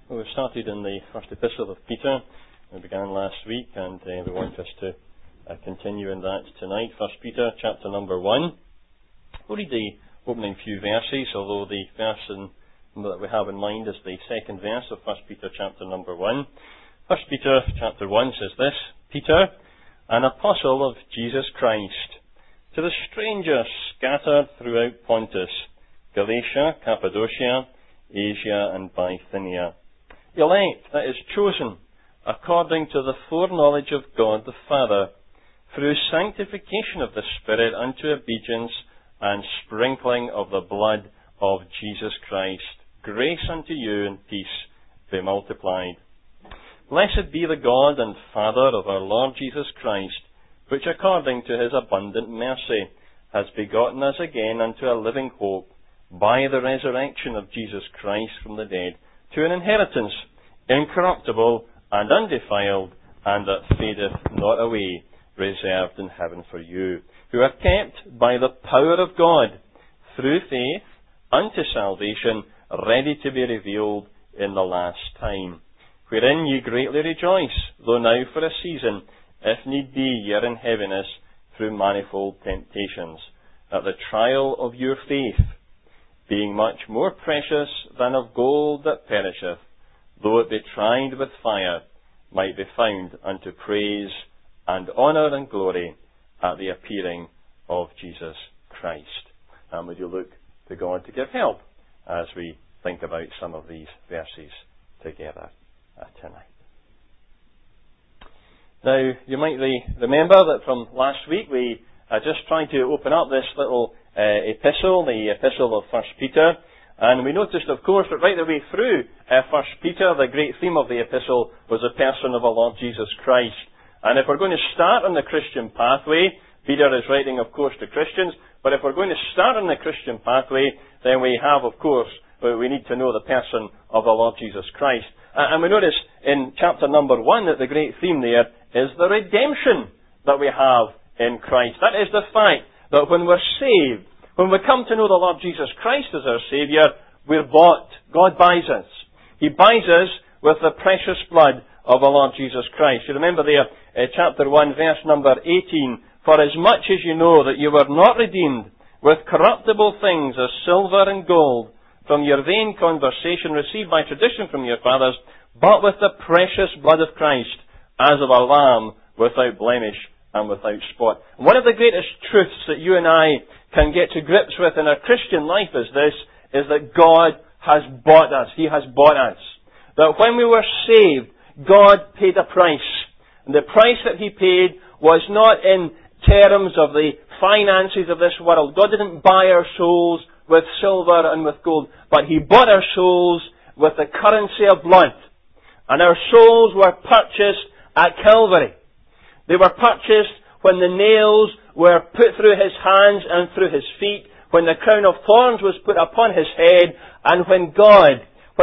Well, we started in the first epistle of Peter. We began last week, and we want us to continue in that tonight. First Peter, chapter number 1. We'll read the opening few verses, although the verse that we have in mind is the second verse of First Peter, chapter number 1. First Peter, chapter 1 says this: Peter, an apostle of Jesus Christ, to the strangers scattered throughout Pontus, Galatia, Cappadocia, Asia, and Bithynia. Elect, that is chosen, according to the foreknowledge of God the Father, through sanctification of the Spirit unto obedience and sprinkling of the blood of Jesus Christ. Grace unto you and peace be multiplied. Blessed be the God and Father of our Lord Jesus Christ, which according to his abundant mercy has begotten us again unto a living hope by the resurrection of Jesus Christ from the dead, to an inheritance incorruptible and undefiled, and that fadeth not away, reserved in heaven for you, who are kept by the power of God through faith unto salvation, ready to be revealed in the last time, wherein ye greatly rejoice, though now for a season, if need be, ye are in heaviness through manifold temptations, that the trial of your faith, being much more precious than of gold that perisheth, though it be tried with fire, might be found unto praise and honour and glory at the appearing of Jesus Christ. And would you look to God to give help as we think about some of these verses together tonight. Now, you might remember that from last week we just tried to open up this little epistle, the epistle of First Peter, and we noticed, of course, that right the way through First Peter, the great theme of the epistle was the person of our Lord Jesus Christ. And if we're going to start on the Christian pathway, Peter is writing, of course, to Christians, but if we're going to start on the Christian pathway, then we have, of course, we need to know the person of our Lord Jesus Christ. And we notice in chapter number 1 that the great theme there is the redemption that we have in Christ. That is the fact that when we're saved, when we come to know the Lord Jesus Christ as our Saviour, we're bought. God buys us. He buys us with the precious blood of our Lord Jesus Christ. You remember there, chapter 1, verse number 18, For as much as you know that you were not redeemed with corruptible things as silver and gold, from your vain conversation received by tradition from your fathers, but with the precious blood of Christ, as of a lamb without blemish and without spot. And one of the greatest truths that you and I can get to grips with in our Christian life is this, is that God has bought us. He has bought us. That when we were saved, God paid a price. And the price that He paid was not in terms of the finances of this world. God didn't buy our souls with silver and with gold, but He bought our souls with the currency of blood. And our souls were purchased at Calvary. They were purchased when the nails were put through His hands and through His feet, when the crown of thorns was put upon His head, and when God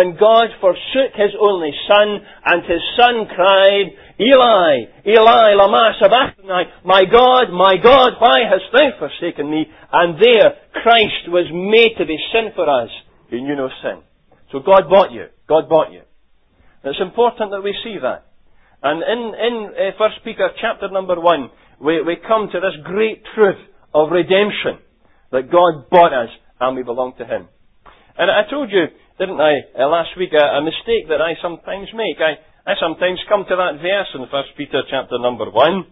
forsook His only Son, and His Son cried, Eli, Eli, lama sabachthani, my God, why hast Thou forsaken me? And there, Christ was made to be sin for us, who knew no sin. So God bought you. God bought you. It's important that we see that. And in 1 Peter chapter number 1, we come to this great truth of redemption, that God bought us and we belong to Him. And I told you, didn't I, last week, a mistake that I sometimes make. I sometimes come to that verse in 1 Peter chapter number 1,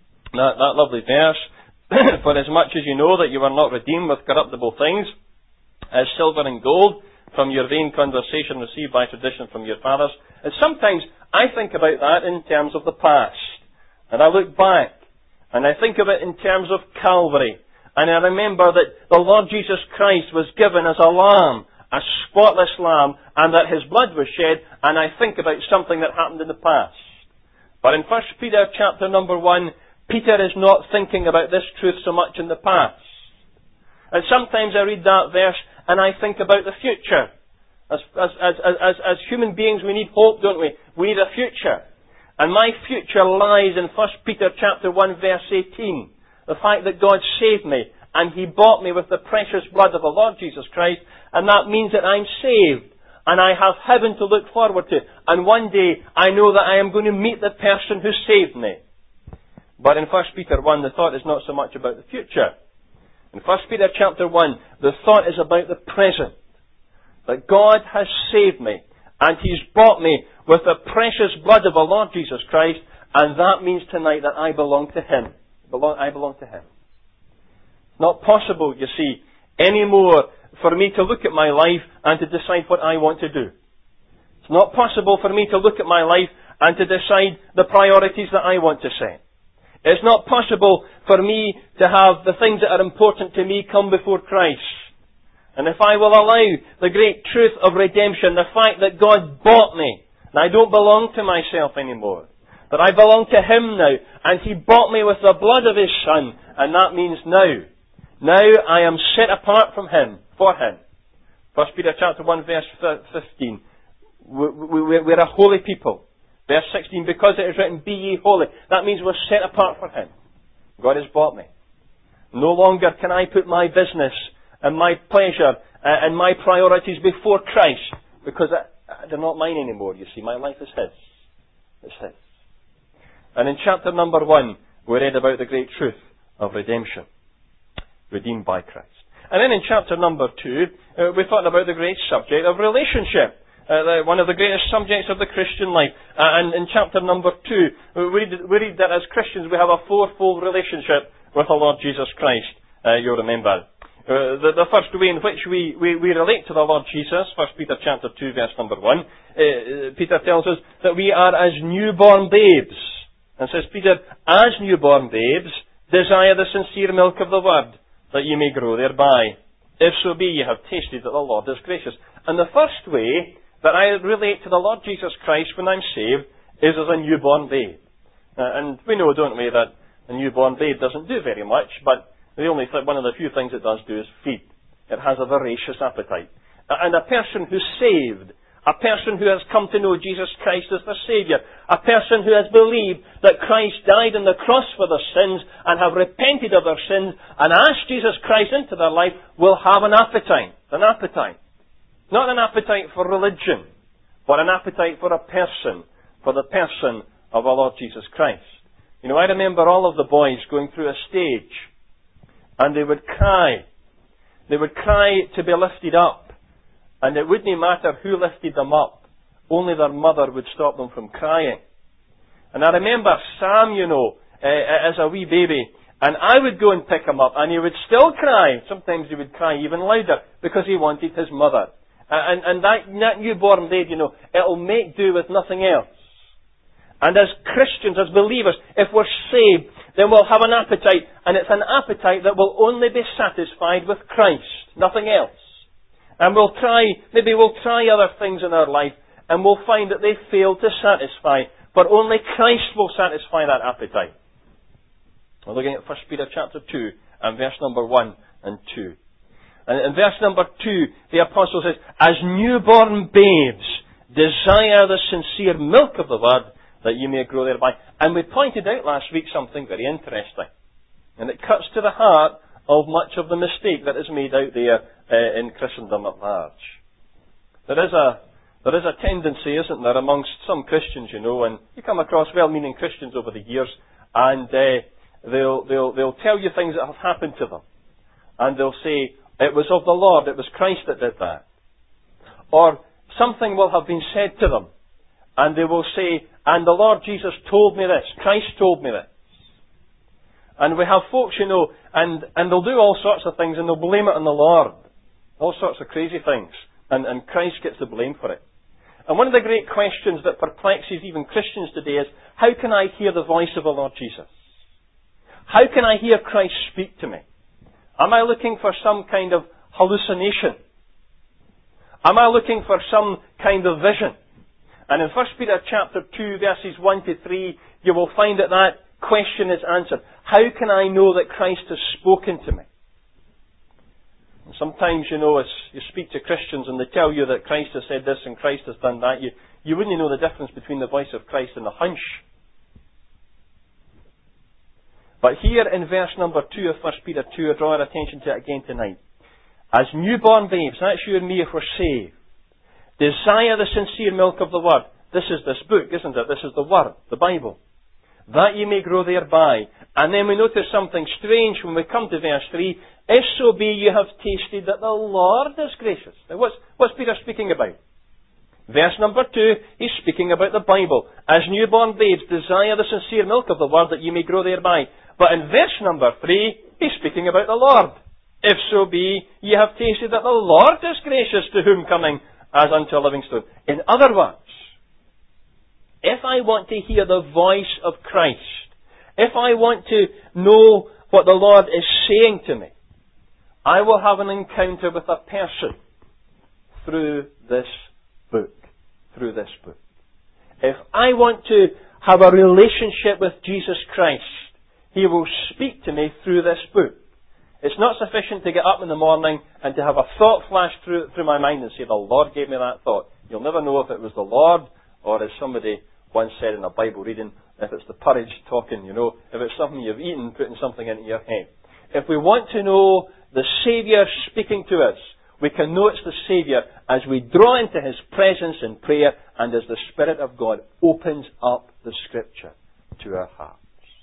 that lovely verse, For as much as you know that you are not redeemed with corruptible things, as silver and gold, from your vain conversation received by tradition from your fathers. And sometimes I think about that in terms of the past. And I look back, and I think of it in terms of Calvary. And I remember that the Lord Jesus Christ was given as a lamb, a spotless lamb, and that His blood was shed, and I think about something that happened in the past. But in 1 Peter chapter number 1, Peter is not thinking about this truth so much in the past. And sometimes I read that verse and I think about the future. As human beings we need hope, don't we? We need a future. And my future lies in 1 Peter chapter 1 verse 18. The fact that God saved me and He bought me with the precious blood of the Lord Jesus Christ, and that means that I'm saved. and I have heaven to look forward to. And one day, I know that I am going to meet the person who saved me. But in 1 Peter 1, the thought is not so much about the future. In 1 Peter chapter 1, the thought is about the present. That God has saved me, and He's bought me with the precious blood of the Lord Jesus Christ, and that means tonight that I belong to Him. I belong to Him. It's not possible, you see, anymore for me to look at my life and to decide what I want to do. It's not possible for me to look at my life and to decide the priorities that I want to set. It's not possible for me to have the things that are important to me come before Christ. And if I will allow the great truth of redemption, the fact that God bought me, and I don't belong to myself anymore, that I belong to Him now, and He bought me with the blood of His Son, and that means now I am set apart from Him, for Him. 1 Peter chapter 1 verse 15, we're a holy people. Verse 16, because it is written, be ye holy. That means we're set apart for Him. God has bought me. No longer can I put my business and my pleasure and my priorities before Christ, because they're not mine anymore, you see. My life is His. It's His. And in chapter number 1, we read about the great truth of redemption. Redeemed by Christ. And then in chapter number 2, we thought about the great subject of relationship. One of the greatest subjects of the Christian life. And in chapter number 2, we read that as Christians we have a fourfold relationship with the Lord Jesus Christ. You'll remember. The first way in which we relate to the Lord Jesus, 1 Peter chapter 2 verse number 1, Peter tells us that we are as newborn babes. And says Peter, as newborn babes, desire the sincere milk of the word, that ye may grow thereby. If so be ye have tasted that the Lord is gracious. And the first way that I relate to the Lord Jesus Christ when I'm saved is as a newborn babe. And we know, don't we, that a newborn babe doesn't do very much, but one of the few things it does do is feed. It has a voracious appetite. And a person who's saved, a person who has come to know Jesus Christ as the Saviour, a person who has believed that Christ died on the cross for their sins and have repented of their sins and asked Jesus Christ into their life, will have an appetite. An appetite. Not an appetite for religion, but an appetite for a person, for the person of our Lord Jesus Christ. You know, I remember all of the boys going through a stage, and they would cry. They would cry to be lifted up, and it wouldn't matter who lifted them up, only their mother would stop them from crying. And I remember Sam, as a wee baby, and I would go and pick him up, and he would still cry. Sometimes he would cry even louder, because he wanted his mother. And that newborn babe, it'll make do with nothing else. And as Christians, as believers, if we're saved, then we'll have an appetite, and it's an appetite that will only be satisfied with Christ, nothing else. And maybe we'll try other things in our life, and we'll find that they fail to satisfy, but only Christ will satisfy that appetite. We're looking at 1 Peter chapter 2, and verse number 1 and 2. And in verse number 2, the apostle says, as newborn babes, desire the sincere milk of the word, that you may grow thereby. And we pointed out last week something very interesting. And it cuts to the heart of much of the mistake that is made out there in Christendom at large. There is a tendency, isn't there, amongst some Christians, and you come across well-meaning Christians over the years, and they'll tell you things that have happened to them. And they'll say, it was of the Lord, it was Christ that did that. Or something will have been said to them, and they will say, and the Lord Jesus told me this, Christ told me this. And we have folks, and they'll do all sorts of things, and they'll blame it on the Lord. All sorts of crazy things. And Christ gets the blame for it. And one of the great questions that perplexes even Christians today is, how can I hear the voice of the Lord Jesus? How can I hear Christ speak to me? Am I looking for some kind of hallucination? Am I looking for some kind of vision? And in 1 Peter chapter 2 verses 1 to 3, you will find that question is answered. How can I know that Christ has spoken to me? And sometimes, as you speak to Christians and they tell you that Christ has said this and Christ has done that, you wouldn't know the difference between the voice of Christ and a hunch. But here in verse number 2 of 1 Peter 2, I draw our attention to it again tonight. As newborn babes, that's you and me if we're saved, Desire the sincere milk of the Word. This is this book, isn't it? This is the Word, the Bible. That ye may grow thereby. And then we notice something strange when we come to verse 3. If so be you have tasted that the Lord is gracious. Now what's Peter speaking about? Verse number 2, he's speaking about the Bible. As newborn babes, desire the sincere milk of the Word that ye may grow thereby. But in verse number 3, he's speaking about the Lord. If so be ye have tasted that the Lord is gracious, to whom coming as unto a living stone. In other words, if I want to hear the voice of Christ, if I want to know what the Lord is saying to me, I will have an encounter with a person through this book. Through this book. If I want to have a relationship with Jesus Christ, He will speak to me through this book. It's not sufficient to get up in the morning and to have a thought flash through my mind and say, the Lord gave me that thought. You'll never know if it was the Lord, or as somebody once said in a Bible reading, if it's the porridge talking, if it's something you've eaten, putting something into your head. If we want to know the Saviour speaking to us, we can know it's the Saviour as we draw into His presence in prayer and as the Spirit of God opens up the Scripture to our hearts.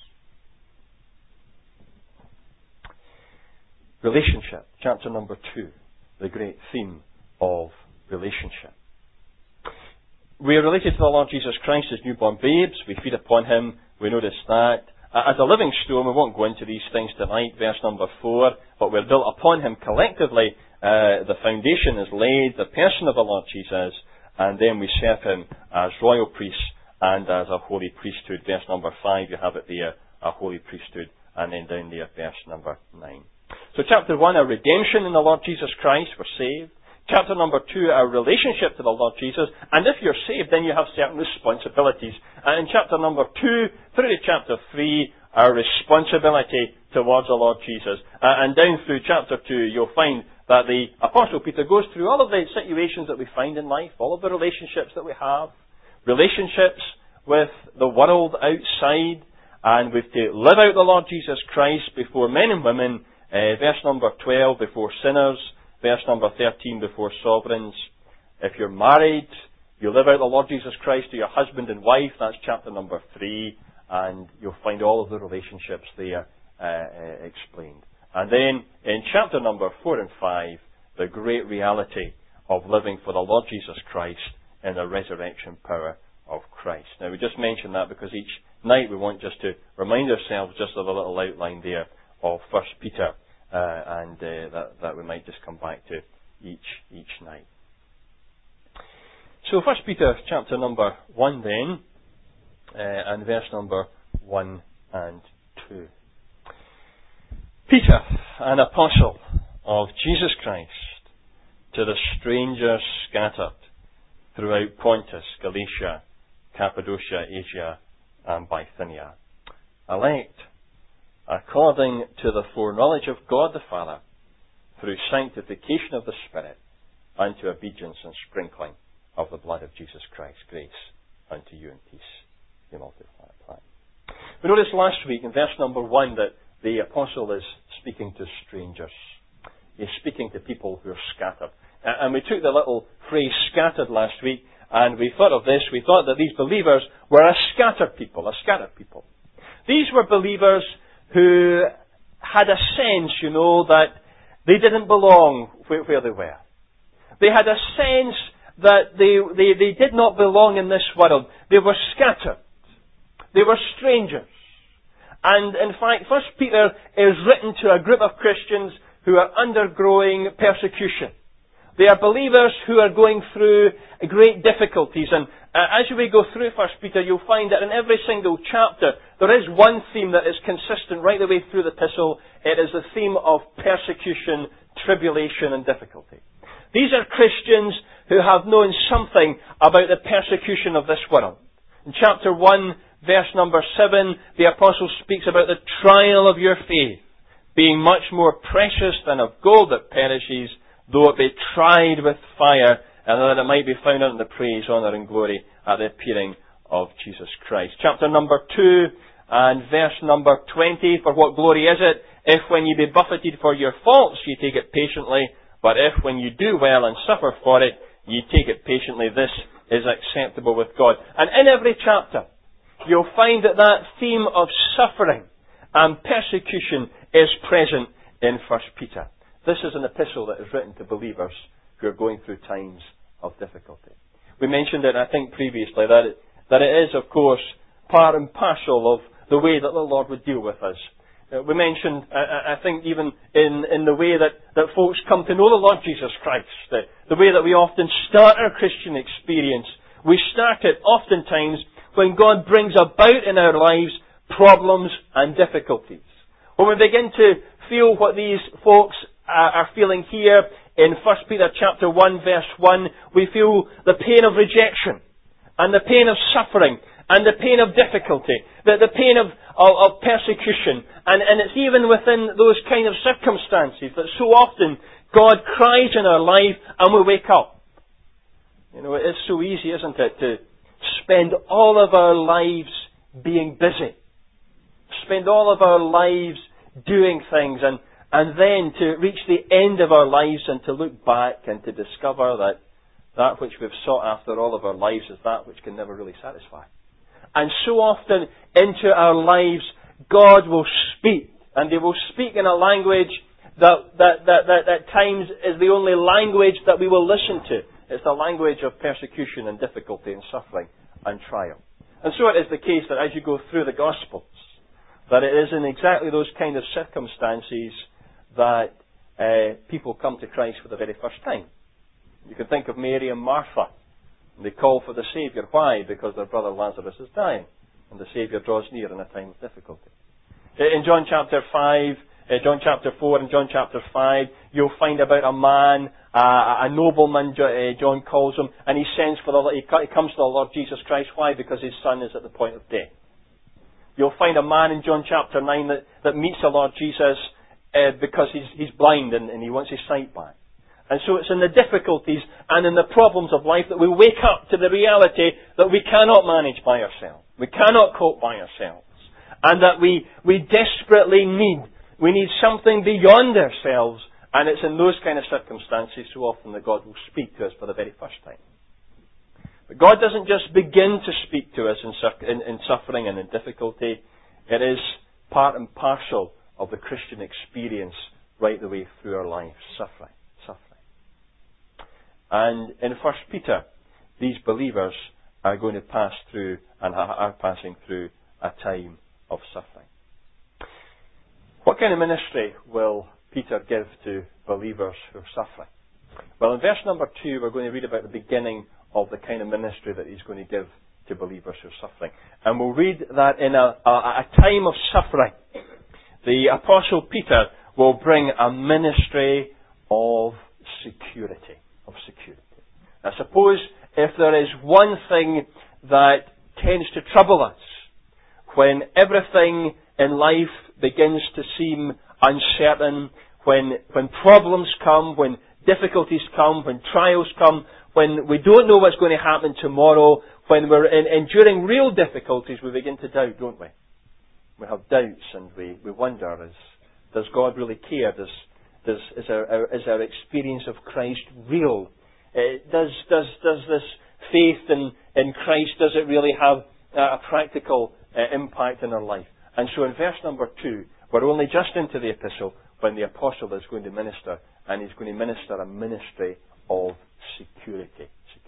Relationship, chapter number 2, the great theme of relationship. We are related to the Lord Jesus Christ as newborn babes. We feed upon Him. We notice that. As a living stone, we won't go into these things tonight, verse number 4, but we're built upon Him collectively. The foundation is laid, the person of the Lord Jesus, and then we serve Him as royal priests and as a holy priesthood. Verse number 5, you have it there, a holy priesthood, and then down there, verse number 9. So chapter 1, our redemption in the Lord Jesus Christ, we're saved. Chapter number 2, our relationship to the Lord Jesus. And if you're saved, then you have certain responsibilities. And in chapter number 2 through to chapter 3, our responsibility towards the Lord Jesus. And down through chapter 2, you'll find that the Apostle Peter goes through all of the situations that we find in life, all of the relationships that we have, relationships with the world outside, and we've to live out the Lord Jesus Christ before men and women. Verse number 12, before sinners. Verse number 13, before sovereigns. If you're married, you live out the Lord Jesus Christ to your husband and wife. That's chapter number 3. And you'll find all of the relationships there explained. And then in chapter number 4 and 5, the great reality of living for the Lord Jesus Christ in the resurrection power of Christ. Now we just mention that because each night we want just to remind ourselves just of a little outline there of 1 Peter, and that we might just come back to each night. So 1 Peter chapter number 1 then, and verse number 1 and 2. Peter, an apostle of Jesus Christ, to the strangers scattered throughout Pontus, Galatia, Cappadocia, Asia, and Bithynia, elect according to the foreknowledge of God the Father, through sanctification of the Spirit, unto obedience and sprinkling of the blood of Jesus Christ. Grace unto you and peace be multiplied. We noticed last week in verse number 1 that the apostle is speaking to strangers. He's speaking to people who are scattered. And we took the little phrase scattered last week, and we thought of this. We thought that these believers were a scattered people. These were believers who had a sense, that they didn't belong where they were. They had a sense that they did not belong in this world. They were scattered. They were strangers. And in fact, 1 Peter is written to a group of Christians who are undergoing persecution. They are believers who are going through great difficulties. And as we go through 1 Peter, you'll find that in every single chapter, there is one theme that is consistent right the way through the epistle. It is the theme of persecution, tribulation, and difficulty. These are Christians who have known something about the persecution of this world. In chapter 1, verse number 7, the apostle speaks about the trial of your faith being much more precious than of gold that perishes, though it be tried with fire, and that it might be found unto the praise, honour, and glory at the appearing of Jesus Christ. Chapter number 2 and verse number 20, for what glory is it, if when ye be buffeted for your faults ye take it patiently, but if when you do well and suffer for it, ye take it patiently. This is acceptable with God. And in every chapter, you'll find that that theme of suffering and persecution is present in 1 Peter. This is an epistle that is written to believers who are going through times of difficulty. We mentioned it, I think, previously, that it is, of course, part and parcel of the way that the Lord would deal with us. We mentioned, I think, even in the way that folks come to know the Lord Jesus Christ, the way that we often start our Christian experience. We start it oftentimes when God brings about in our lives problems and difficulties. When we begin to feel what these folks are feeling here in 1 Peter chapter 1 verse 1, we feel the pain of rejection and the pain of suffering and the pain of difficulty, the pain of persecution. And it's even within those kind of circumstances that so often God cries in our life and we wake up. You know, it is so easy, isn't it, to spend all of our lives being busy. Spend all of our lives doing things and then to reach the end of our lives and to look back and to discover that which we've sought after all of our lives is that which can never really satisfy. And so often into our lives, God will speak, and He will speak in a language that at times is the only language that we will listen to. It's the language of persecution and difficulty and suffering and trial. And so it is the case that as you go through the Gospels, that it is in exactly those kind of circumstances that people come to Christ for the very first time. You can think of Mary and Martha. They call for the Saviour. Why? Because their brother Lazarus is dying. And the Saviour draws near in a time of difficulty. In John chapter 5, John chapter 4 and John chapter 5, you'll find about a man, a nobleman, John calls him, and he comes to the Lord Jesus Christ. Why? Because his son is at the point of death. You'll find a man in John chapter 9 that meets the Lord Jesus because he's blind and he wants his sight back. And so it's in the difficulties and in the problems of life that we wake up to the reality that we cannot manage by ourselves. We cannot cope by ourselves. And that we desperately need something beyond ourselves. And it's in those kind of circumstances so often that God will speak to us for the very first time. But God doesn't just begin to speak to us in suffering and in difficulty. It is part and parcel of the Christian experience right the way through our lives. Suffering. And in 1 Peter, these believers are going to pass through and are passing through a time of suffering. What kind of ministry will Peter give to believers who are suffering? Well, in verse number 2, we're going to read about the beginning of the kind of ministry that he's going to give to believers who are suffering. And we'll read that in a time of suffering, the Apostle Peter will bring a ministry of security. I suppose if there is one thing that tends to trouble us when everything in life begins to seem uncertain, when problems come, when difficulties come, when trials come, when we don't know what's going to happen tomorrow, when we're enduring real difficulties, we begin to doubt, don't we? We have doubts and we wonder, does God really care? Is our experience of Christ real? Does this faith in Christ, does it really have a practical impact in our life? And so in verse number 2, we're only just into the epistle when the apostle is going to minister, and he's going to minister a ministry of security.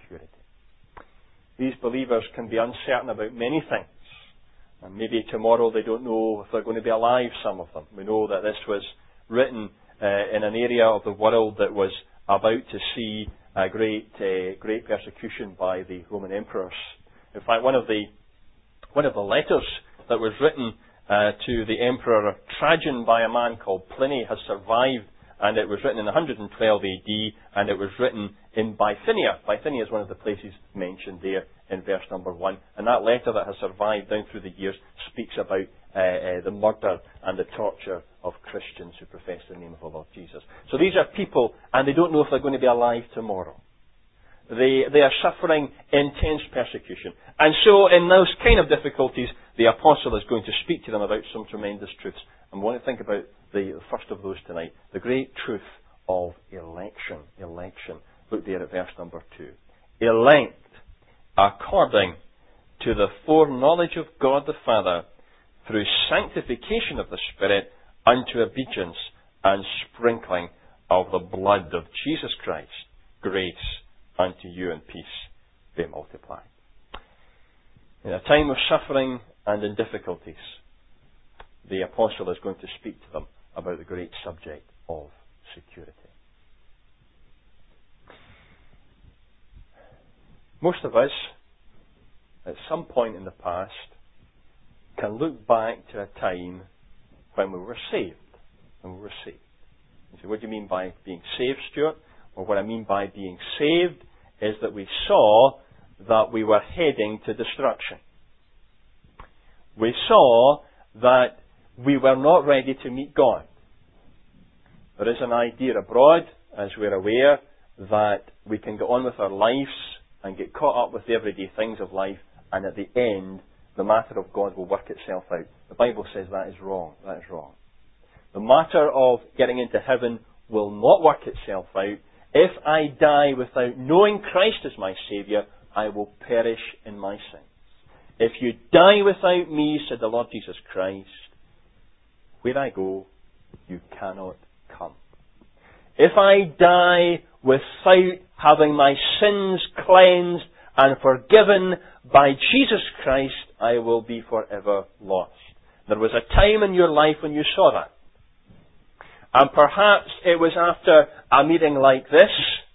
These believers can be uncertain about many things. And maybe tomorrow they don't know if they're going to be alive, some of them. We know that this was written in an area of the world that was about to see a great persecution by the Roman emperors. In fact, one of the letters that was written to the Emperor Trajan by a man called Pliny has survived, and it was written in 112 AD, and it was written in Bithynia. Bithynia is one of the places mentioned there in verse number 1, and that letter that has survived down through the years speaks about the murder and the torture of Christians who profess the name of the Lord Jesus. So these are people, and they don't know if they're going to be alive tomorrow. They are suffering intense persecution. And so in those kind of difficulties, the apostle is going to speak to them about some tremendous truths. And we want to think about the first of those tonight, the great truth of election. Look there at verse number 2. Elect according to the foreknowledge of God the Father, through sanctification of the Spirit, unto obedience and sprinkling of the blood of Jesus Christ. Grace unto you and peace be multiplied. In a time of suffering and in difficulties, the apostle is going to speak to them about the great subject of security. Most of us, at some point in the past, can look back to a time when we were saved. When we were saved. You say, what do you mean by being saved, Stuart? Well, what I mean by being saved is that we saw that we were heading to destruction. We saw that we were not ready to meet God. There is an idea abroad, as we're aware, that we can go on with our lives and get caught up with the everyday things of life, and at the end, the matter of God will work itself out. The Bible says that is wrong. That is wrong. The matter of getting into heaven will not work itself out. If I die without knowing Christ as my Saviour, I will perish in my sins. If you die without me, said the Lord Jesus Christ, where I go, you cannot come. If I die without having my sins cleansed and forgiven by Jesus Christ, I will be forever lost. There was a time in your life when you saw that. And perhaps it was after a meeting like this,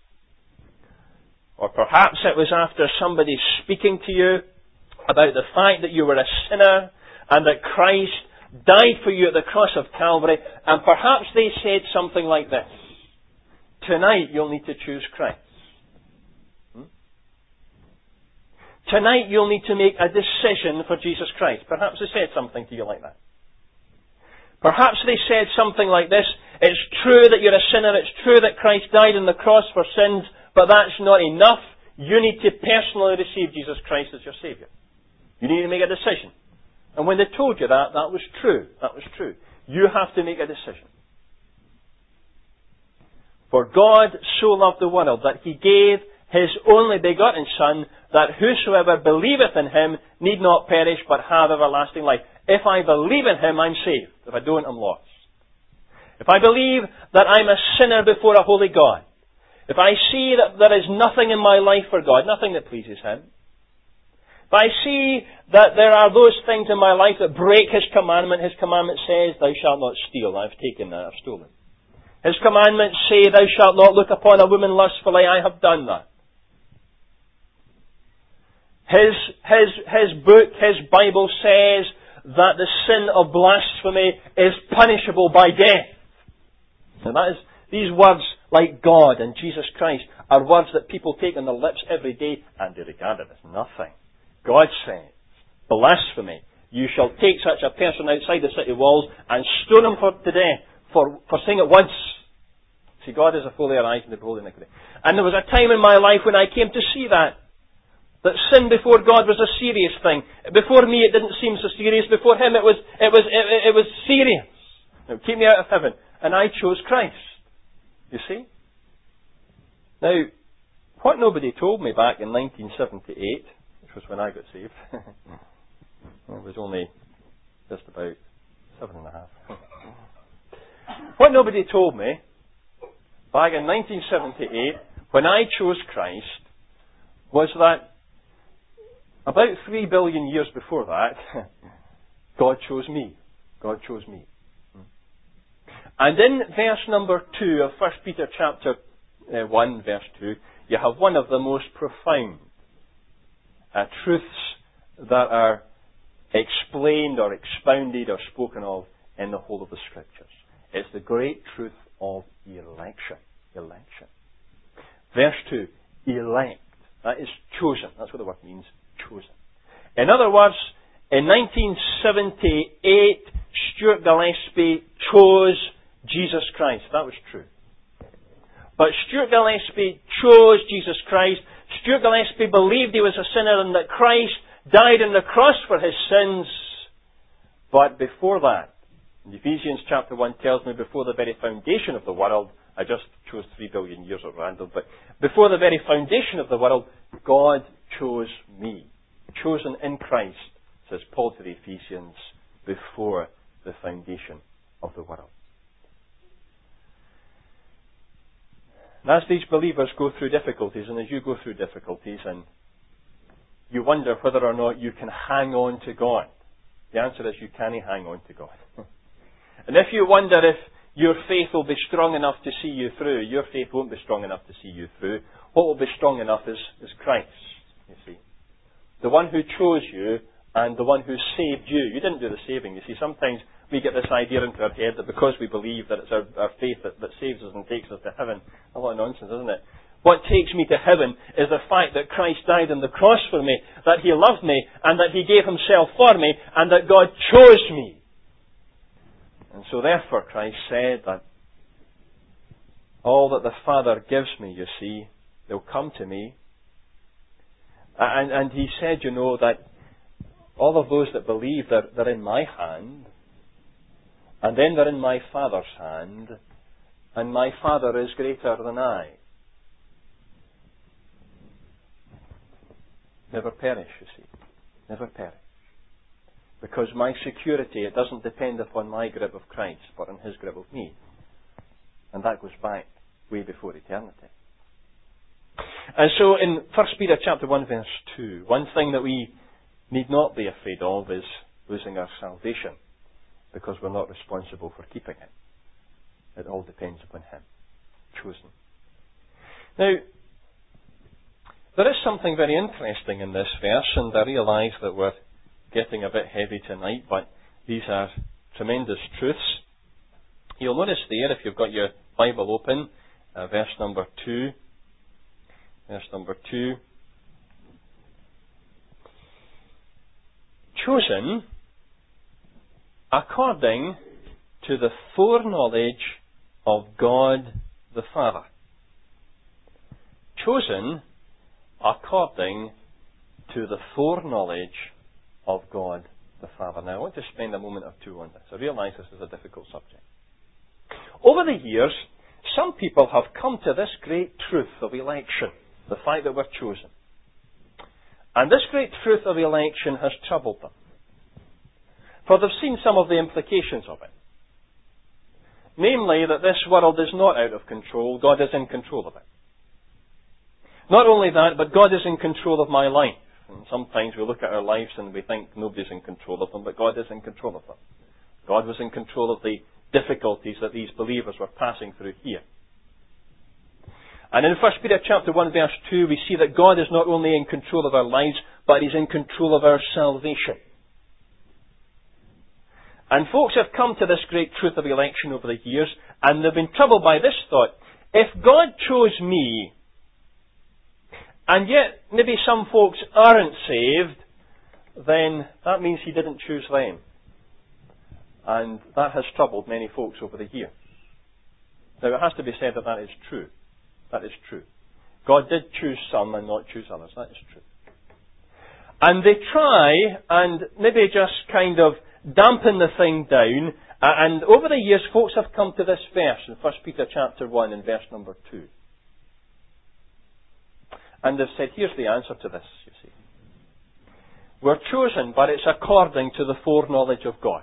or perhaps it was after somebody speaking to you about the fact that you were a sinner and that Christ died for you at the cross of Calvary, and perhaps they said something like this: tonight you'll need to choose Christ. Tonight you'll need to make a decision for Jesus Christ. Perhaps they said something to you like that. Perhaps they said something like this: it's true that you're a sinner, it's true that Christ died on the cross for sins, but that's not enough. You need to personally receive Jesus Christ as your Saviour. You need to make a decision. And when they told you that, that was true. That was true. You have to make a decision. For God so loved the world that He gave His only begotten Son, that whosoever believeth in Him need not perish but have everlasting life. If I believe in Him, I'm saved. If I don't, I'm lost. If I believe that I'm a sinner before a holy God, if I see that there is nothing in my life for God, nothing that pleases Him, if I see that there are those things in my life that break His commandment says, thou shalt not steal. I've taken that, I've stolen. His commandments say, thou shalt not look upon a woman lustfully. I have done that. His book, His Bible says that the sin of blasphemy is punishable by death. Now these words, like God and Jesus Christ, are words that people take on their lips every day and they regard it as nothing. God says, blasphemy, you shall take such a person outside the city walls and stone him to death for saying it once. See, God is a fully alive and the behold iniquity. And there was a time in my life when I came to see that sin before God was a serious thing. Before me it didn't seem so serious. Before Him it was serious. Now, keep me out of heaven. And I chose Christ. You see? Now, what nobody told me back in 1978, which was when I got saved, it was only just about 7.5. What nobody told me back in 1978, when I chose Christ, was that about 3 billion years before that, God chose me. God chose me. And in verse number 2 of 1 Peter chapter 1, verse 2, you have one of the most profound truths that are explained or expounded or spoken of in the whole of the Scriptures. It's the great truth of election. Election. Verse 2, elect. That is chosen. That's what the word means, chosen. In other words, in 1978, Stuart Gillespie chose Jesus Christ. That was true. But Stuart Gillespie chose Jesus Christ. Stuart Gillespie believed he was a sinner and that Christ died on the cross for his sins. But before that, and Ephesians chapter 1 tells me before the very foundation of the world, I just chose 3 billion years at random. But before the very foundation of the world, God chose me. Chosen in Christ, says Paul to the Ephesians, before the foundation of the world. And as these believers go through difficulties, and as you go through difficulties, and you wonder whether or not you can hang on to God, the answer is you can't hang on to God. And if you wonder if your faith will be strong enough to see you through, your faith won't be strong enough to see you through. What will be strong enough is Christ, you see. The one who chose you and the one who saved you. You didn't do the saving. You see, sometimes we get this idea into our head that because we believe that it's our faith that saves us and takes us to heaven. A lot of nonsense, isn't it? What takes me to heaven is the fact that Christ died on the cross for me, that He loved me, and that He gave Himself for me, and that God chose me. And so therefore Christ said that all that the Father gives me, you see, they'll come to me. And He said, you know, that all of those that believe, they're in my hand, and then they're in my Father's hand, and my Father is greater than I. Never perish, you see. Never perish. Because my security, it doesn't depend upon my grip of Christ, but on His grip of me. And that goes back way before eternity. And so in 1 Peter chapter 1 verse 2, one thing that we need not be afraid of is losing our salvation, because we're not responsible for keeping it. It all depends upon Him. Chosen. Now, there is something very interesting in this verse, and I realise that we're getting a bit heavy tonight, but these are tremendous truths. You'll notice there, if you've got your Bible open, verse number 2. Verse number 2. Chosen according to the foreknowledge of God the Father. Chosen according to the foreknowledge of God the Father. Now, I want to spend a moment or two on this. I realise this is a difficult subject. Over the years, some people have come to this great truth of election, the fact that we're chosen. And this great truth of election has troubled them. For they've seen some of the implications of it. Namely, that this world is not out of control, God is in control of it. Not only that, but God is in control of my life. And sometimes we look at our lives and we think nobody's in control of them, but God is in control of them. God was in control of the difficulties that these believers were passing through here. And in 1 Peter chapter 1 verse 2, we see that God is not only in control of our lives, but He's in control of our salvation. And folks have come to this great truth of election over the years, and they've been troubled by this thought. If God chose me, and yet maybe some folks aren't saved, then that means He didn't choose them. And that has troubled many folks over the years. Now, it has to be said that that is true. That is true. God did choose some and not choose others. That is true. And they try and maybe just kind of dampen the thing down. And over the years, folks have come to this verse in 1 Peter chapter 1 and verse number 2. And they've said, here's the answer to this, you see. We're chosen, but it's according to the foreknowledge of God.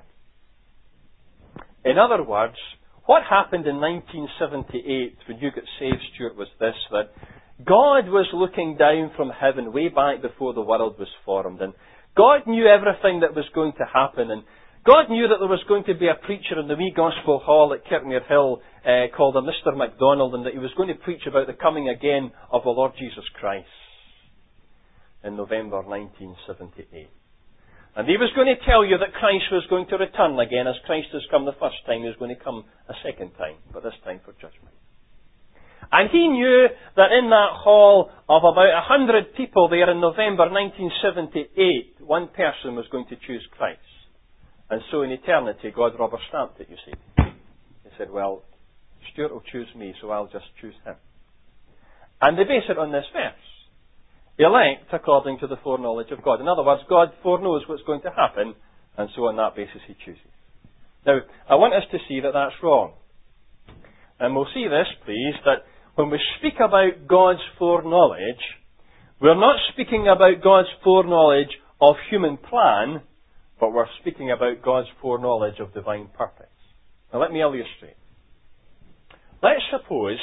In other words, what happened in 1978 when you got saved, Stuart, was this, that God was looking down from heaven way back before the world was formed, and God knew everything that was going to happen, and God knew that there was going to be a preacher in the wee gospel hall at Kirkmere Hill called a Mr. MacDonald, and that he was going to preach about the coming again of the Lord Jesus Christ in November 1978. And he was going to tell you that Christ was going to return again. As Christ has come the first time, he was going to come a second time, but this time for judgment. And he knew that in that hall of about 100 people there in November 1978, one person was going to choose Christ. And so in eternity, God rubber stamped it, you see. He said, well, Stuart will choose me, so I'll just choose him. And they base it on this verse. Elect according to the foreknowledge of God. In other words, God foreknows what's going to happen, and so on that basis He chooses. Now, I want us to see that that's wrong. and we'll see this, please, that when we speak about God's foreknowledge, we're not speaking about God's foreknowledge of human plan, but we're speaking about God's foreknowledge of divine purpose. Now let me illustrate. Let's suppose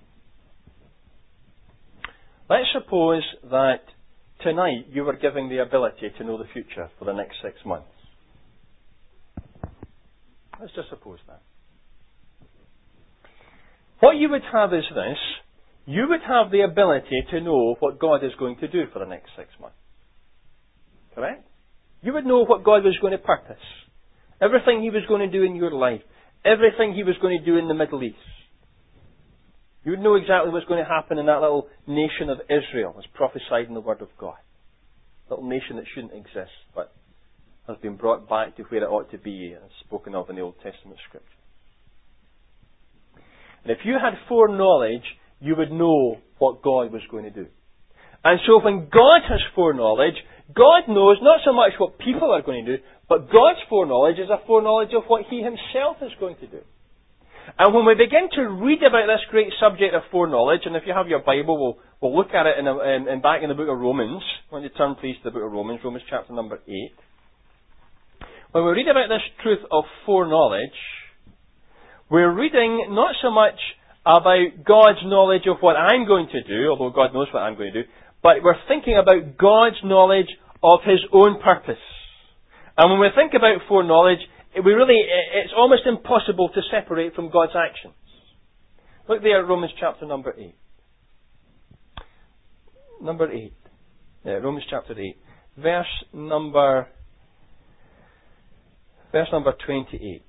that tonight you were given the ability to know the future for the next 6 months. Let's just suppose that. What you would have is this. You would have the ability to know what God is going to do for the next 6 months. Correct? You would know what God was going to purpose. Everything He was going to do in your life. Everything He was going to do in the Middle East. You would know exactly what's going to happen in that little nation of Israel as prophesied in the Word of God. A little nation that shouldn't exist, but has been brought back to where it ought to be, as spoken of in the Old Testament Scripture. And if you had foreknowledge, you would know what God was going to do. And so when God has foreknowledge, God knows not so much what people are going to do, but God's foreknowledge is a foreknowledge of what He Himself is going to do. And when we begin to read about this great subject of foreknowledge, and if you have your Bible, we'll look at it in back in the book of Romans. I want you to turn please to the book of Romans, Romans chapter number 8. When we read about this truth of foreknowledge, we're reading not so much about God's knowledge of what I'm going to do, although God knows what I'm going to do, but we're thinking about God's knowledge of His own purpose. And when we think about foreknowledge, it's almost impossible to separate from God's actions. Look there at Romans chapter number 8. Number 8. Yeah, Romans chapter 8. Verse number 28.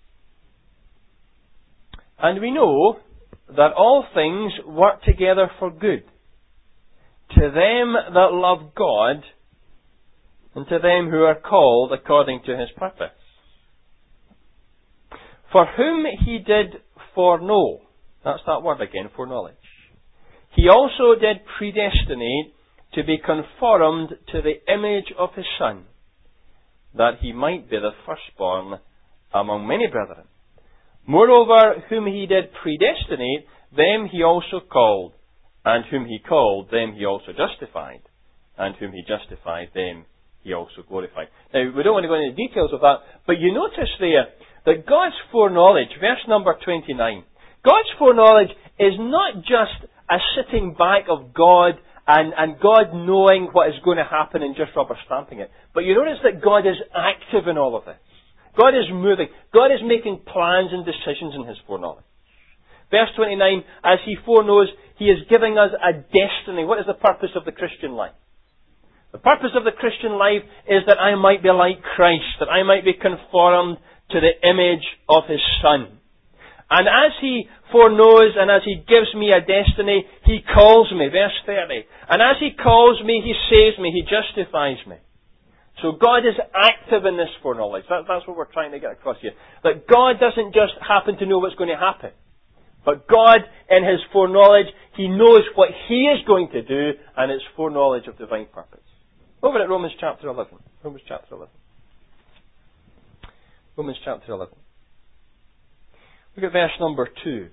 And we know that all things work together for good to them that love God and to them who are called according to His purpose. For whom He did foreknow, that's that word again, foreknowledge, He also did predestinate to be conformed to the image of His Son, that He might be the firstborn among many brethren. Moreover, whom He did predestinate, them He also called, and whom He called, them He also justified, and whom He justified, them He also glorified. Now, we don't want to go into the details of that, but you notice there that God's foreknowledge, verse number 29, God's foreknowledge is not just a sitting back of God and God knowing what is going to happen and just rubber stamping it. But you notice that God is active in all of this. God is moving. God is making plans and decisions in His foreknowledge. Verse 29, as He foreknows, He is giving us a destiny. What is the purpose of the Christian life? The purpose of the Christian life is that I might be like Christ, that I might be conformed to the image of His Son. And as He foreknows and as He gives me a destiny, He calls me, verse 30. And as He calls me, He saves me, He justifies me. So God is active in this foreknowledge. That's what we're trying to get across here. That God doesn't just happen to know what's going to happen. But God, in His foreknowledge, He knows what He is going to do, and it's foreknowledge of divine purpose. Over at Romans chapter 11. Romans chapter 11. Romans chapter 11. Look at verse number 2.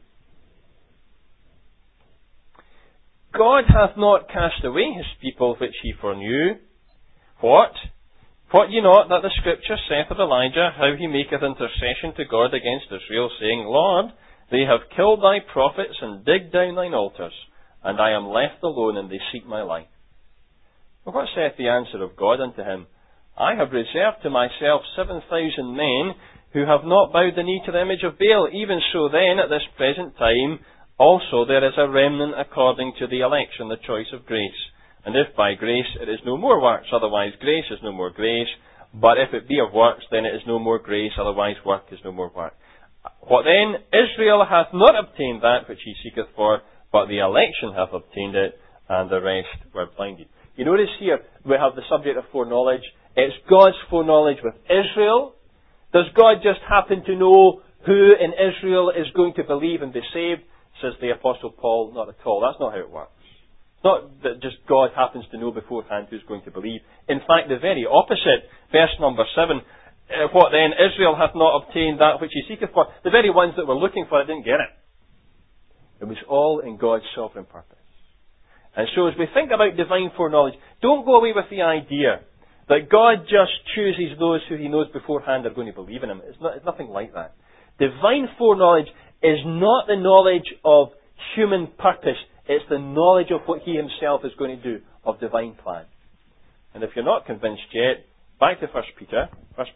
God hath not cast away His people which He foreknew. What? Wot ye not that the Scripture saith of Elijah, how he maketh intercession to God against Israel, saying, Lord, they have killed thy prophets and digged down thine altars, and I am left alone, and they seek my life. Well, what saith the answer of God unto him? I have reserved to myself 7,000 men who have not bowed the knee to the image of Baal. Even so then, at this present time, also there is a remnant according to the election, the choice of grace. And if by grace it is no more works, otherwise grace is no more grace. But if it be of works, then it is no more grace, otherwise work is no more work. What then? Israel hath not obtained that which he seeketh for, but the election hath obtained it, and the rest were blinded. You notice here, we have the subject of foreknowledge. It's God's foreknowledge with Israel. Does God just happen to know who in Israel is going to believe and be saved? Says the Apostle Paul, not at all. That's not how it works. Not that just God happens to know beforehand who's going to believe. In fact, the very opposite. Verse number 7. What then? Israel hath not obtained that which he seeketh for. The very ones that were looking for it didn't get it. It was all in God's sovereign purpose. And so as we think about divine foreknowledge, don't go away with the idea that God just chooses those who He knows beforehand are going to believe in Him. It's nothing like that. Divine foreknowledge is not the knowledge of human purpose. It's the knowledge of what He Himself is going to do, of divine plan. And if you're not convinced yet, back to 1 Peter,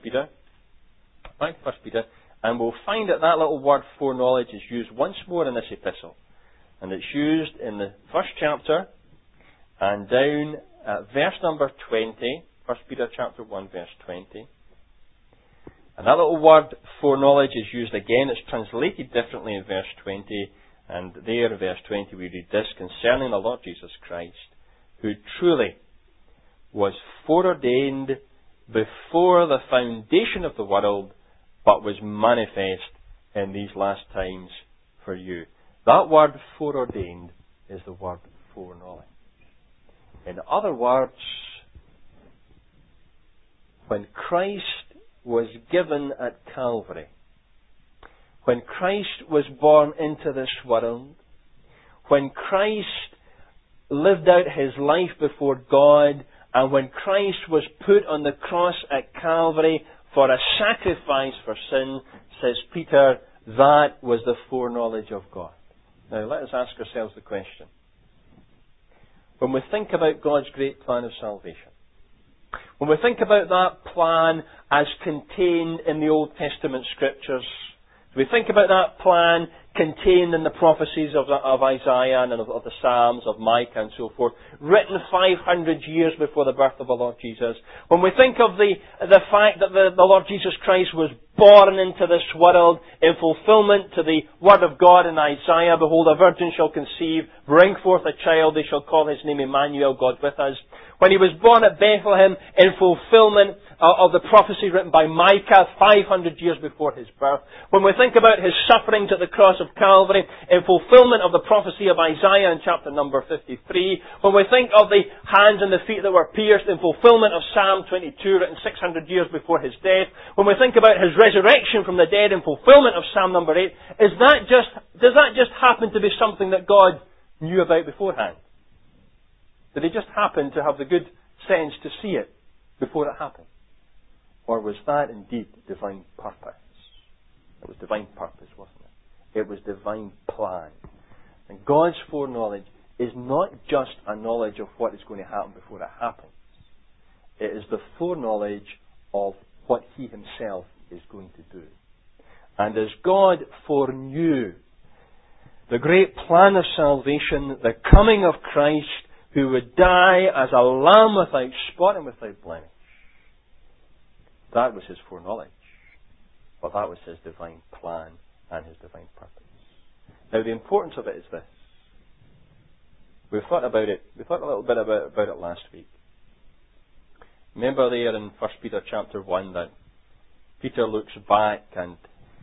and we'll find that that little word foreknowledge is used once more in this epistle. And it's used in the first chapter and down at verse number 20, 1 Peter chapter 1, verse 20. And that little word foreknowledge is used again. It's translated differently in verse 20. And there in verse 20 we read this: concerning the Lord Jesus Christ, who truly was foreordained before the foundation of the world, but was manifest in these last times for you. That word foreordained is the word foreknowledge. In other words, when Christ was given at Calvary, when Christ was born into this world, when Christ lived out His life before God, and when Christ was put on the cross at Calvary for a sacrifice for sin, says Peter, that was the foreknowledge of God. Now let us ask ourselves the question. When we think about God's great plan of salvation, when we think about that plan as contained in the Old Testament Scriptures, we think about that plan contained in the prophecies of Isaiah and of the Psalms, of Micah and so forth, written 500 years before the birth of the Lord Jesus. When we think of the fact that the Lord Jesus Christ was born into this world in fulfillment to the word of God in Isaiah, behold, a virgin shall conceive, bring forth a child, they shall call his name Emmanuel, God with us. When He was born at Bethlehem in fulfillment of the prophecy written by Micah 500 years before His birth. When we think about His sufferings at the cross of Calvary in fulfillment of the prophecy of Isaiah in chapter number 53. When we think of the hands and the feet that were pierced in fulfillment of Psalm 22 written 600 years before His death. When we think about His resurrection from the dead in fulfillment of Psalm number 8. Does that just happen to be something that God knew about beforehand? Did He just happen to have the good sense to see it before it happened? Or was that indeed divine purpose? It was divine purpose, wasn't it? It was divine plan. And God's foreknowledge is not just a knowledge of what is going to happen before it happens. It is the foreknowledge of what He Himself is going to do. And as God foreknew the great plan of salvation, the coming of Christ, who would die as a lamb without spot and without blemish. That was His foreknowledge. But that was His divine plan and His divine purpose. Now the importance of it is this. We've thought about it. We thought a little bit about it last week. Remember there in 1 Peter chapter 1 that Peter looks back and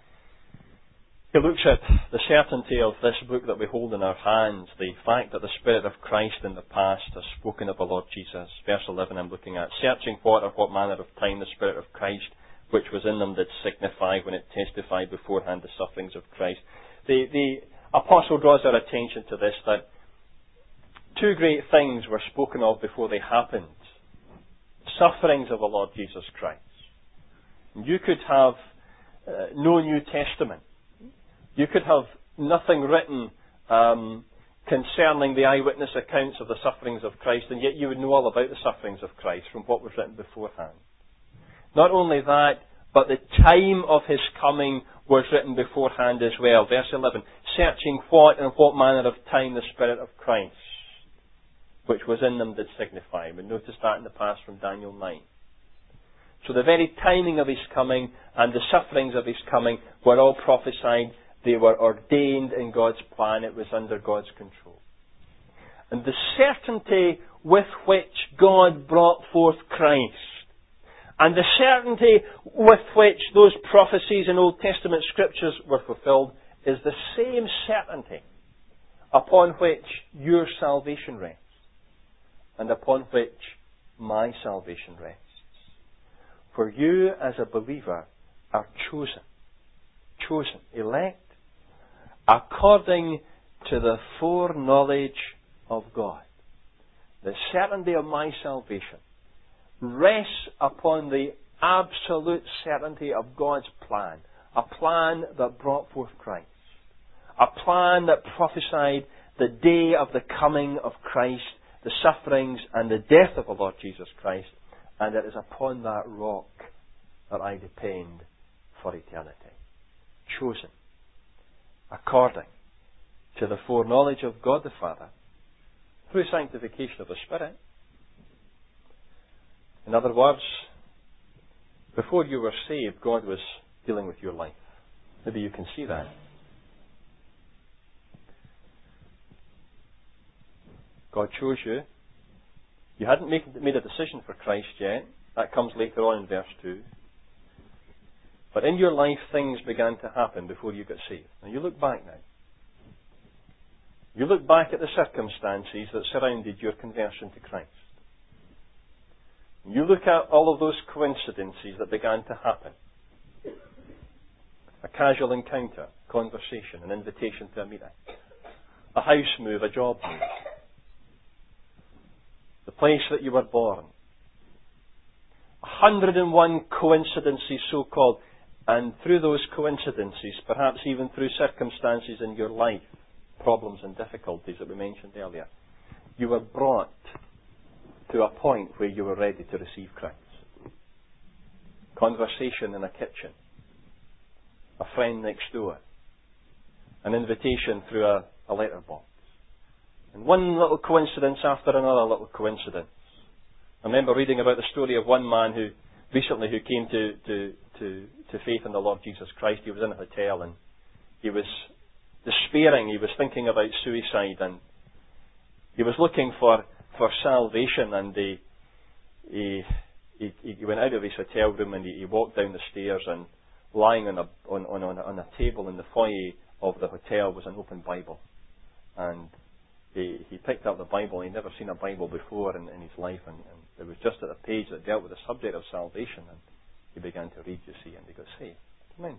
he looks at the certainty of this book that we hold in our hands, the fact that the Spirit of Christ in the past has spoken of the Lord Jesus. Verse 11 I'm looking at. Searching what or what manner of time the Spirit of Christ, which was in them, did signify when it testified beforehand the sufferings of Christ. The Apostle draws our attention to this, that two great things were spoken of before they happened. Sufferings of the Lord Jesus Christ. You could have no New Testament. You could have nothing written concerning the eyewitness accounts of the sufferings of Christ, and yet you would know all about the sufferings of Christ from what was written beforehand. Not only that, but the time of His coming was written beforehand as well. Verse 11, searching what and what manner of time the Spirit of Christ, which was in them, did signify. We noticed that in the past from Daniel 9. So the very timing of His coming and the sufferings of His coming were all prophesied. They were ordained in God's plan. It was under God's control. And the certainty with which God brought forth Christ, and the certainty with which those prophecies in Old Testament Scriptures were fulfilled, is the same certainty upon which your salvation rests, and upon which my salvation rests. For you as a believer are chosen, elect, according to the foreknowledge of God. The certainty of my salvation rests upon the absolute certainty of God's plan. A plan that brought forth Christ. A plan that prophesied the day of the coming of Christ, the sufferings and the death of the Lord Jesus Christ. And it is upon that rock that I depend for eternity. Chosen according to the foreknowledge of God the Father through sanctification of the Spirit. In other words, before you were saved, God was dealing with your life. Maybe you can see that. God chose you. You hadn't made a decision for Christ yet. That comes later on in verse 2. But in your life, things began to happen before you got saved. Now you look back now. You look back at the circumstances that surrounded your conversion to Christ. You look at all of those coincidences that began to happen. A casual encounter, conversation, an invitation to a meeting. A house move, a job move. The place that you were born. 101 coincidences, so-called. And through those coincidences, perhaps even through circumstances in your life, problems and difficulties that we mentioned earlier, you were brought to a point where you were ready to receive Christ. Conversation in a kitchen. A friend next door. An invitation through a letterbox. And one little coincidence after another little coincidence. I remember reading about the story of one man who came to faith in the Lord Jesus Christ. He was in a hotel and he was despairing. He was thinking about suicide and he was looking for salvation, and he went out of his hotel room and he walked down the stairs, and lying on a table in the foyer of the hotel was an open Bible. And he picked up the Bible. He'd never seen a Bible before in his life, and it was just at a page that dealt with the subject of salvation, and he began to read, you see, and he got saved. Amen.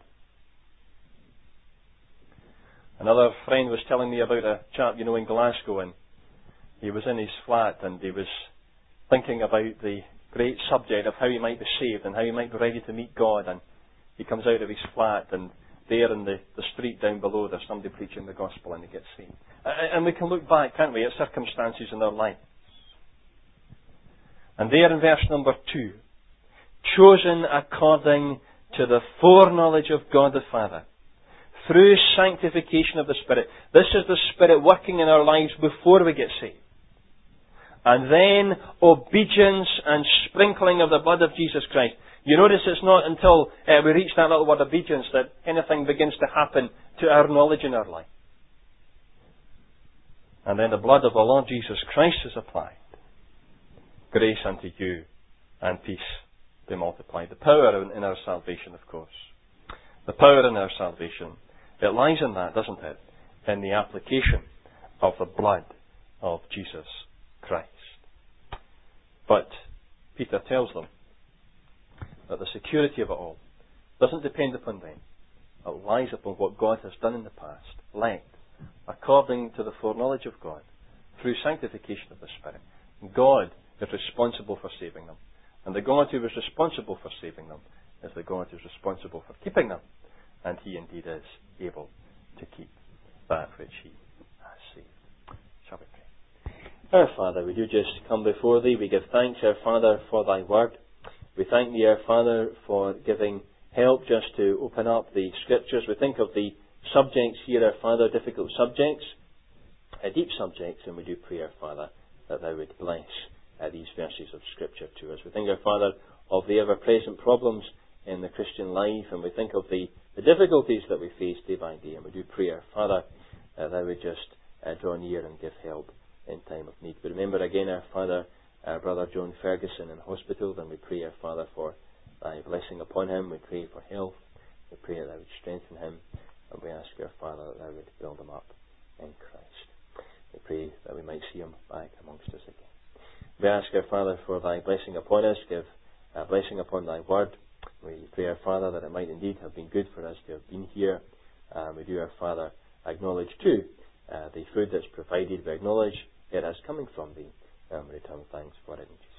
Another friend was telling me about a chap, in Glasgow, and he was in his flat and he was thinking about the great subject of how he might be saved and how he might be ready to meet God. And he comes out of his flat, and there in the street down below there's somebody preaching the gospel, and he gets saved. And we can look back, can't we, at circumstances in our life. And there in verse number 2, chosen according to the foreknowledge of God the Father, through sanctification of the Spirit. This is the Spirit working in our lives before we get saved. And then obedience and sprinkling of the blood of Jesus Christ. You notice it's not until we reach that little word obedience that anything begins to happen to our knowledge in our life. And then the blood of the Lord Jesus Christ is applied. Grace unto you and peace be multiplied. The power in our salvation, of course. The power in our salvation. It lies in that, doesn't it? In the application of the blood of Jesus Christ. But Peter tells them that the security of it all doesn't depend upon them. It lies upon what God has done in the past, elect, according to the foreknowledge of God, through sanctification of the Spirit. God is responsible for saving them. And the God who is responsible for saving them is the God who is responsible for keeping them. And He indeed is able to keep that which He has saved. Shall we pray? Our Father, we do just come before Thee. We give thanks, our Father, for Thy Word. We thank Thee, our Father, for giving help just to open up the Scriptures. We think of the subjects here, our Father, difficult subjects, deep subjects, and we do pray, our Father, that Thou would bless these verses of Scripture to us. We think, our Father, of the ever-present problems in the Christian life, and we think of the difficulties that we face day by day, and we do pray, our Father, that Thou would just draw near and give help in time of need. We remember again, our Father, our brother John Ferguson in hospital, and we pray, our Father, for Thy blessing upon him. We pray for health. We pray that Thou would strengthen him, and we ask, our Father, that Thou would build him up in Christ. We pray that we might see him back amongst us again. We ask, our Father, for Thy blessing upon us. Give a blessing upon Thy Word. We pray, our Father, that it might indeed have been good for us to have been here. We do, our Father, acknowledge too the food that's provided, we acknowledge it as coming from Thee, and we return thanks for it.